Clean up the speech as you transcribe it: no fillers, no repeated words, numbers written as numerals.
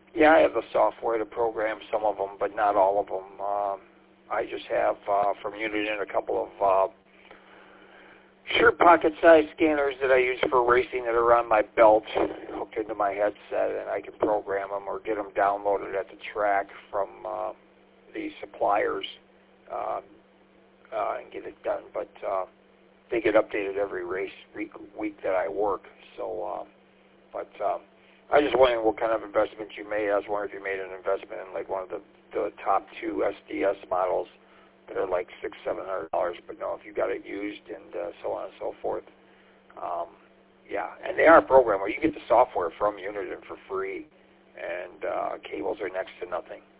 Yeah, I have the software to program some of them, but not all of them. I just have from Uniden a couple of sure pocket-sized scanners that I use for racing that are on my belt, hooked into my headset, and I can program them or get them downloaded at the track from the suppliers and get it done. But they get updated every race week that I work. So, I just wondering what kind of investment you made. I was wondering if you made an investment in like one of the top 2 SDS models that are like $600-700, but no, if you got it used and so on and so forth. Yeah, and they are programmable. You get the software from Uniden for free, and cables are next to nothing.